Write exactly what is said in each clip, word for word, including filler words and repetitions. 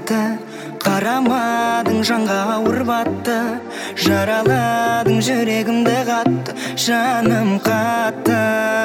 қатты, қарамадың жанға ауыр батты, жараладың жүрегімді қатты, жаным қатты.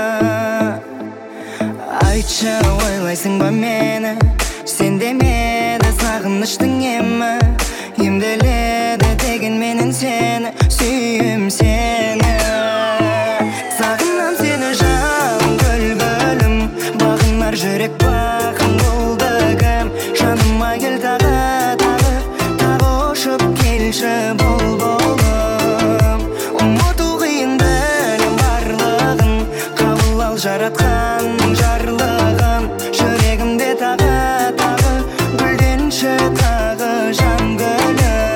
Айтшы, ойлайсың ба мені, сен демеді сағыныштың емі, емделеді деген менен сені, сүйім сені. Сағынам сені жалын көл-көлім, бағынар жүрек бақын болды кім. Жаныма кел тағы, тағы, тағы ұшып келші бұлбұлым. Ұмыту қиын білем барлығын, қабыл ал жаратқанның жарлығын. Жүрегімде тағы, тағы, гүлденші тағы жан гүлім.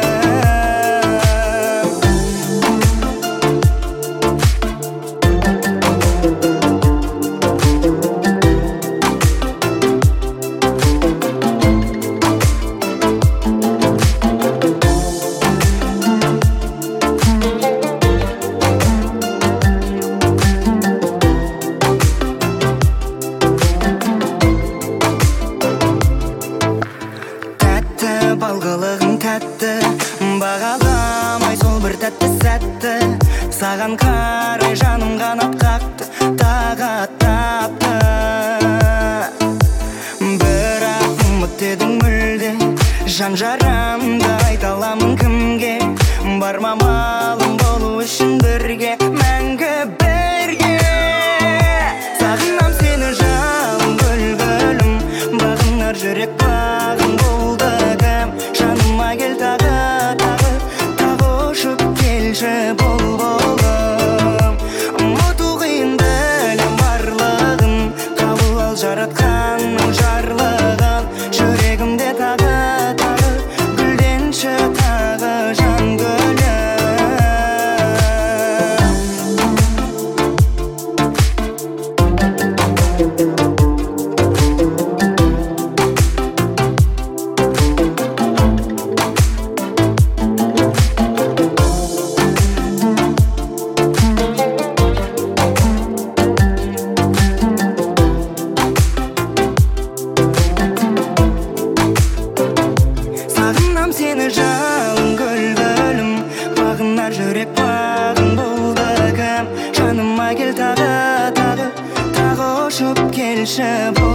Балғылығың тәтті, бағаламай сол бір тәтті сәтті. Саған қарай жаным қанат қақты, тағат тапты. Бірақ ұмыт едің мүлде, жан жарамды айта аламын кімге. Бар ма малым болу үшін бірге, мәңгі бірге. Сағынам сені жалын көл-көлім, бағынар жүрек бағын болды кім. Жаныма кел тағы, тағы, тағы ұшып келші бұлбұлым. Ұмыту қиын білем барлығын, қабыл ал жаратқанның жарлығын. Жүрегімде тағы, тағы, гүлденші тағы жан гүлім. Сағынам сені жалын көл-көлім, бағынар жүрек бағын болды кім. Жаныма кел тағы, тағы, тағы ұшып келші